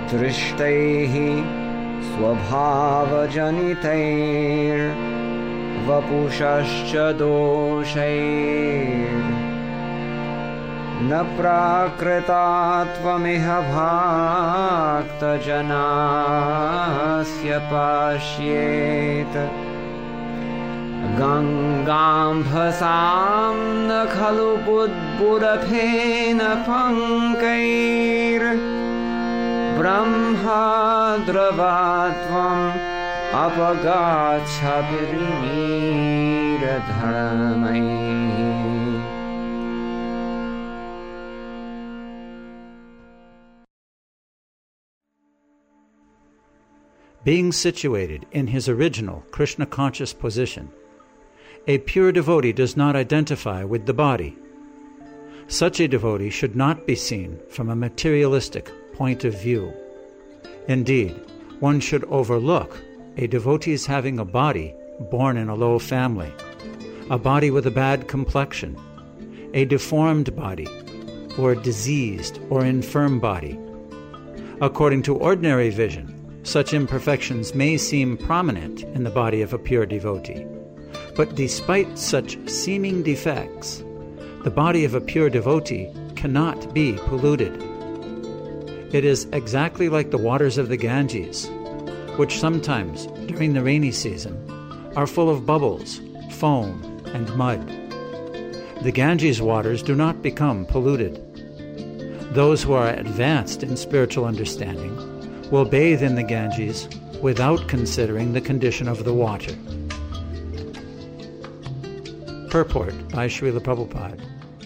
दृष्टैः स्वभावजनितैर्वपुषश्च दोषैर्न प्राकृतात्वमिह भक्तजनास्य पाश्येत् गङ्गाम्भसां न खलु बुद्बुरफेन पङ्कैर्ब्रह्माद्रवात्वम् अपगाच्छभिर्मीरधर्मैः। Being situated in his original Krishna-conscious position, a pure devotee does not identify with the body. Such a devotee should not be seen from a materialistic point of view. Indeed, one should overlook a devotee's having a body born in a low family, a body with a bad complexion, a deformed body, or a diseased or infirm body. According to ordinary vision, such imperfections may seem prominent in the body of a pure devotee. But despite such seeming defects, the body of a pure devotee cannot be polluted. It is exactly like the waters of the Ganges, which sometimes, during the rainy season, are full of bubbles, foam, and mud. The Ganges waters do not become polluted. Those who are advanced in spiritual understanding will bathe in the Ganges without considering the condition of the water. Purport by Srila Prabhupada.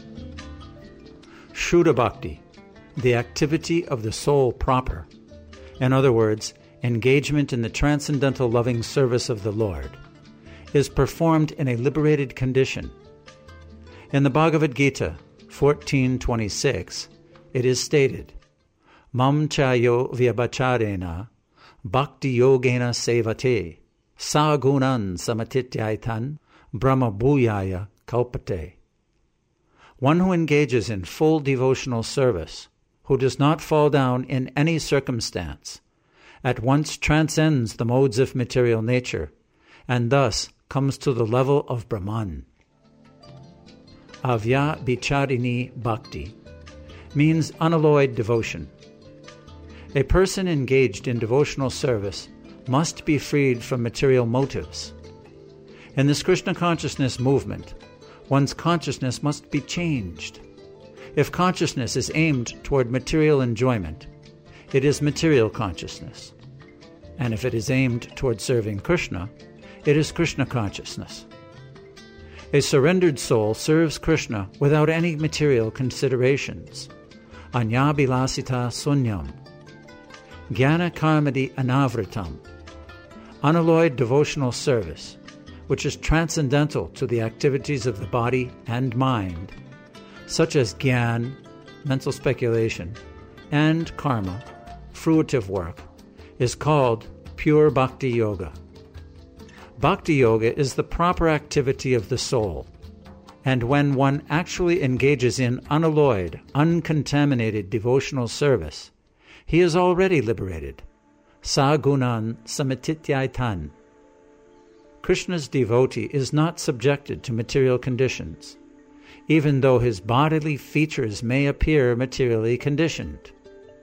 Shuddha Bhakti, the activity of the soul proper, in other words, engagement in the transcendental loving service of the Lord, is performed in a liberated condition. In the Bhagavad Gita 14:26, it is stated, Mam chayo vyabhacharena bhakti yogena sevate sa gunan samatityaitan brahma bhuyaya kalpate. One who engages in full devotional service, who does not fall down in any circumstance, at once transcends the modes of material nature, and thus comes to the level of Brahman. Avya Bicharini Bhakti means unalloyed devotion. A person engaged in devotional service must be freed from material motives. In this Krishna consciousness movement, one's consciousness must be changed. If consciousness is aimed toward material enjoyment, it is material consciousness. And if it is aimed toward serving Krishna, it is Krishna consciousness. A surrendered soul serves Krishna without any material considerations. Anya bilasita sunyam. Jnana karmadi anavritam. Unalloyed devotional service, which is transcendental to the activities of the body and mind, such as jnana, mental speculation, and karma, fruitive work, is called pure bhakti yoga. Bhakti yoga is the proper activity of the soul, and when one actually engages in unalloyed, uncontaminated devotional service, he is already liberated. Sa gunan samatityaitan. Krishna's devotee is not subjected to material conditions, even though his bodily features may appear materially conditioned.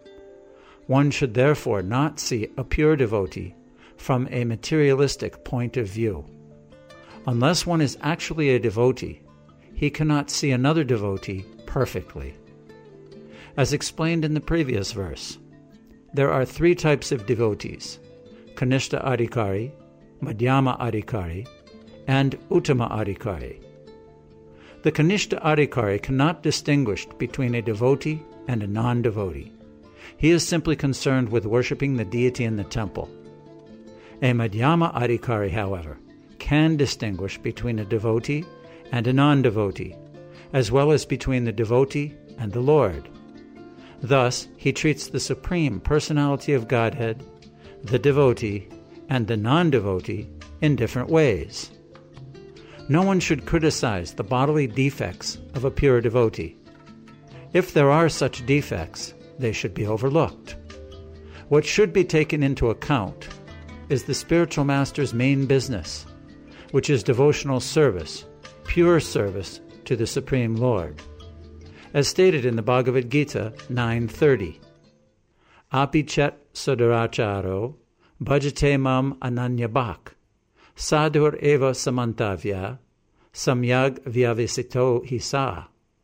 One should therefore not see a pure devotee from a materialistic point of view. Unless one is actually a devotee, he cannot see another devotee perfectly. As explained in the previous verse, there are three types of devotees: Kanishta Adhikari, Madhyama Adhikari, and Uttama Adhikari. The Kanishta Adhikari cannot distinguish between a devotee and a non-devotee. He is simply concerned with worshipping the deity in the temple. A Madhyama Adhikari, however, can distinguish between a devotee and a non-devotee, as well as between the devotee and the Lord. Thus, he treats the Supreme Personality of Godhead, the devotee, and the non-devotee in different ways. No one should criticize the bodily defects of a pure devotee. If there are such defects, they should be overlooked. What should be taken into account is the spiritual master's main business, which is devotional service, pure service to the Supreme Lord. As stated in the Bhagavad Gita 9:30, Apichet Sadaracharo Bhajate Mam Ananyabhak Sadhur Eva Samantavya Samyag Vyavesito Hisa.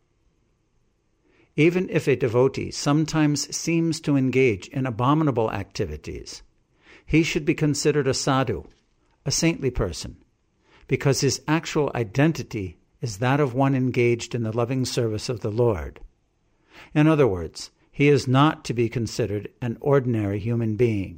Even if a devotee sometimes seems to engage in abominable activities, he should be considered a sadhu, a saintly person, because his actual identity is that of one engaged in the loving service of the Lord. In other words, he is not to be considered an ordinary human being.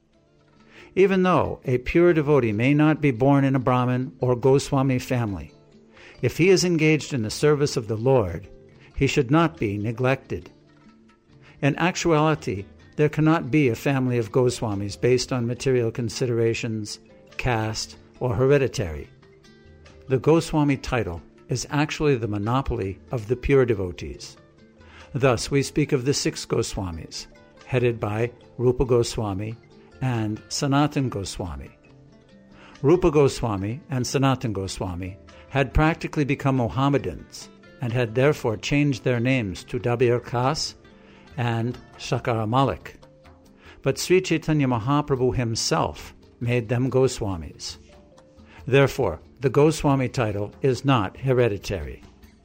Even though a pure devotee may not be born in a Brahmin or Goswami family, if he is engaged in the service of the Lord, he should not be neglected. In actuality, there cannot be a family of Goswamis based on material considerations, caste, or hereditary. The Goswami title is actually the monopoly of the pure devotees. Thus, we speak of the 6 Goswamis, headed by Rupa Goswami and Sanatan Goswami. Rupa Goswami and Sanatan Goswami had practically become Mohammedans and had therefore changed their names to Dabir Khas and Shakara Malik. But Sri Chaitanya Mahaprabhu himself made them Goswamis. Therefore, the Goswami title is not hereditary.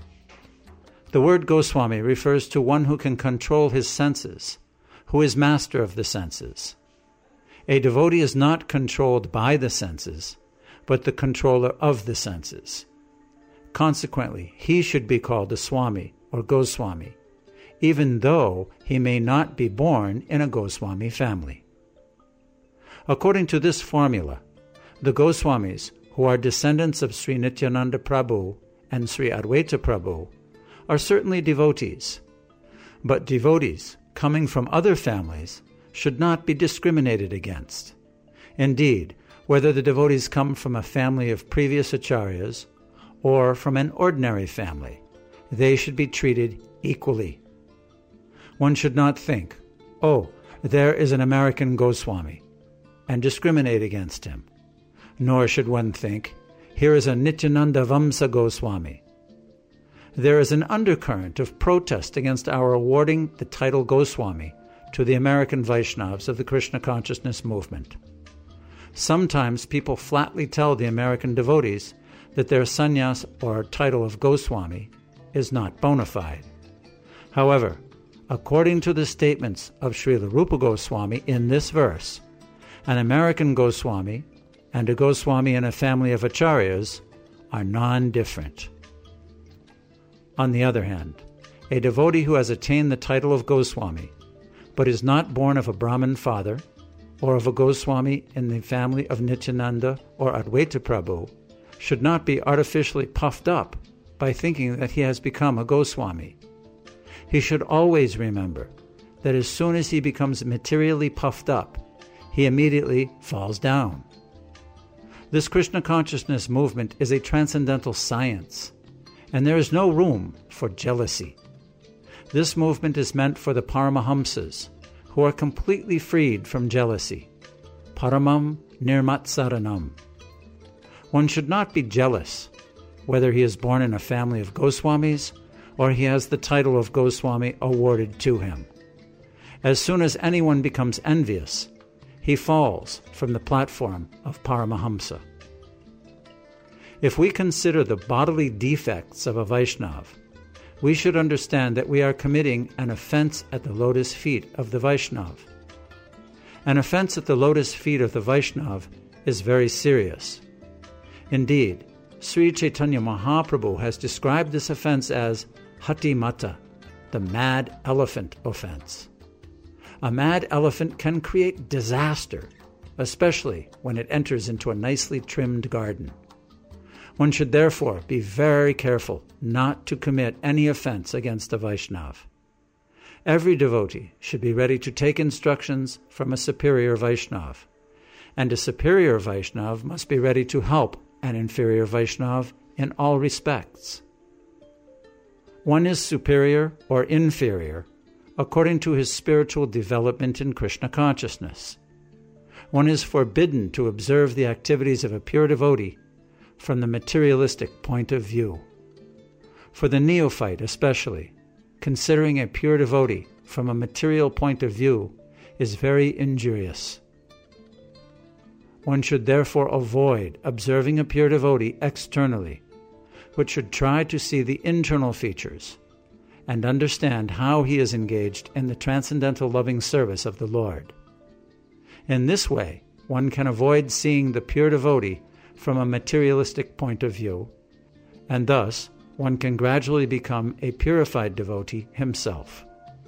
The word Goswami refers to one who can control his senses, who is master of the senses. A devotee is not controlled by the senses, but the controller of the senses. Consequently, he should be called a Swami or Goswami, even though he may not be born in a Goswami family. According to this formula, the Goswamis, who are descendants of Sri Nityananda Prabhu and Sri Advaita Prabhu, are certainly devotees. But devotees coming from other families should not be discriminated against. Indeed, whether the devotees come from a family of previous acharyas or from an ordinary family, they should be treated equally. One should not think, oh, there is an American Goswami, and discriminate against him. Nor should one think, here is a Nityananda Vamsa Goswami. There is an undercurrent of protest against our awarding the title Goswami to the American Vaishnavas of the Krishna consciousness movement. Sometimes people flatly tell the American devotees that their sannyas or title of Goswami is not bona fide. However, according to the statements of Srila Rupa Goswami in this verse, an American Goswami and a Goswami in a family of acharyas are non-different. On the other hand, a devotee who has attained the title of Goswami, but is not born of a Brahmin father, or of a Goswami in the family of Nityananda or Advaita Prabhu, should not be artificially puffed up by thinking that he has become a Goswami. He should always remember that as soon as he becomes materially puffed up, he immediately falls down. This Krishna consciousness movement is a transcendental science, and there is no room for jealousy. This movement is meant for the Paramahamsas, who are completely freed from jealousy. Paramam Nirmatsaranam. One should not be jealous whether he is born in a family of Goswamis or he has the title of Goswami awarded to him. As soon as anyone becomes envious, he falls from the platform of Paramahamsa. If we consider the bodily defects of a Vaishnava, we should understand that we are committing an offense at the lotus feet of the Vaishnava. An offense at the lotus feet of the Vaishnava is very serious. Indeed, Sri Chaitanya Mahaprabhu has described this offense as Hati Mata, the mad elephant offense. A mad elephant can create disaster, especially when it enters into a nicely trimmed garden. One should therefore be very careful not to commit any offense against a Vaishnava. Every devotee should be ready to take instructions from a superior Vaishnava, and a superior Vaishnava must be ready to help an inferior Vaishnava in all respects. One is superior or inferior according to his spiritual development in Krishna consciousness. One is forbidden to observe the activities of a pure devotee from the materialistic point of view. For the neophyte especially, considering a pure devotee from a material point of view is very injurious. One should therefore avoid observing a pure devotee externally, but should try to see the internal features and understand how he is engaged in the transcendental loving service of the Lord. In this way, one can avoid seeing the pure devotee from a materialistic point of view, and thus one can gradually become a purified devotee himself.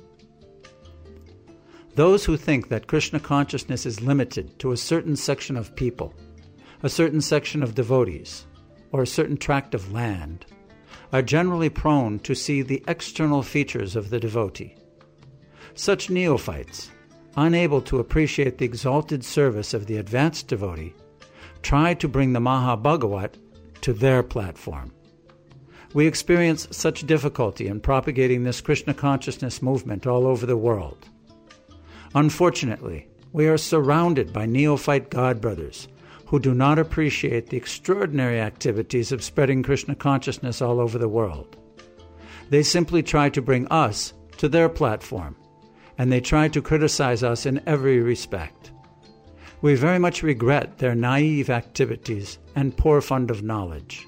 Those who think that Krishna consciousness is limited to a certain section of people, a certain section of devotees, or a certain tract of land, are generally prone to see the external features of the devotee. Such neophytes, unable to appreciate the exalted service of the advanced devotee, try to bring the Mahabhagavat to their platform. We experience such difficulty in propagating this Krishna consciousness movement all over the world. Unfortunately, we are surrounded by neophyte godbrothers who do not appreciate the extraordinary activities of spreading Krishna consciousness all over the world. They simply try to bring us to their platform, and they try to criticize us in every respect. We very much regret their naive activities and poor fund of knowledge.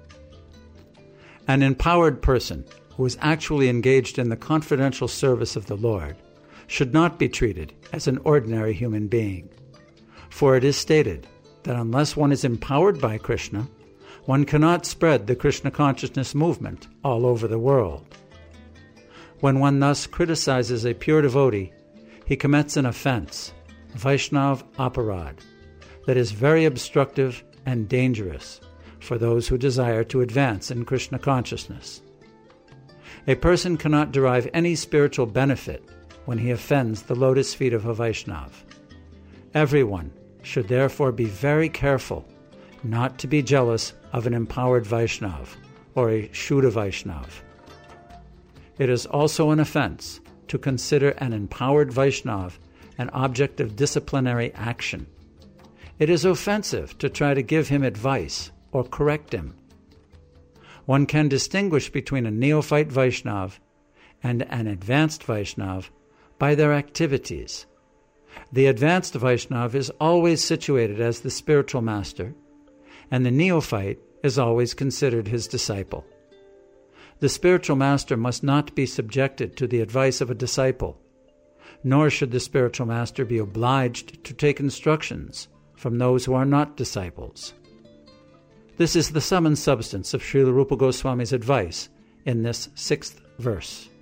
An empowered person who is actually engaged in the confidential service of the Lord should not be treated as an ordinary human being, for it is stated that unless one is empowered by Krishna, one cannot spread the Krishna consciousness movement all over the world. When one thus criticizes a pure devotee, he commits an offense, Vaishnav Aparad, that is very obstructive and dangerous for those who desire to advance in Krishna consciousness. A person cannot derive any spiritual benefit when he offends the lotus feet of a Vaishnav. Everyone should therefore be very careful not to be jealous of an empowered Vaishnav or a Shuddha Vaishnav. It is also an offense to consider an empowered Vaishnav an object of disciplinary action. It is offensive to try to give him advice or correct him. One can distinguish between a neophyte Vaishnav and an advanced Vaishnav by their activities. The advanced Vaishnav is always situated as the spiritual master, and the neophyte is always considered his disciple. The spiritual master must not be subjected to the advice of a disciple, nor should the spiritual master be obliged to take instructions from those who are not disciples. This is the sum and substance of Srila Rupa Goswami's advice in this 6th verse.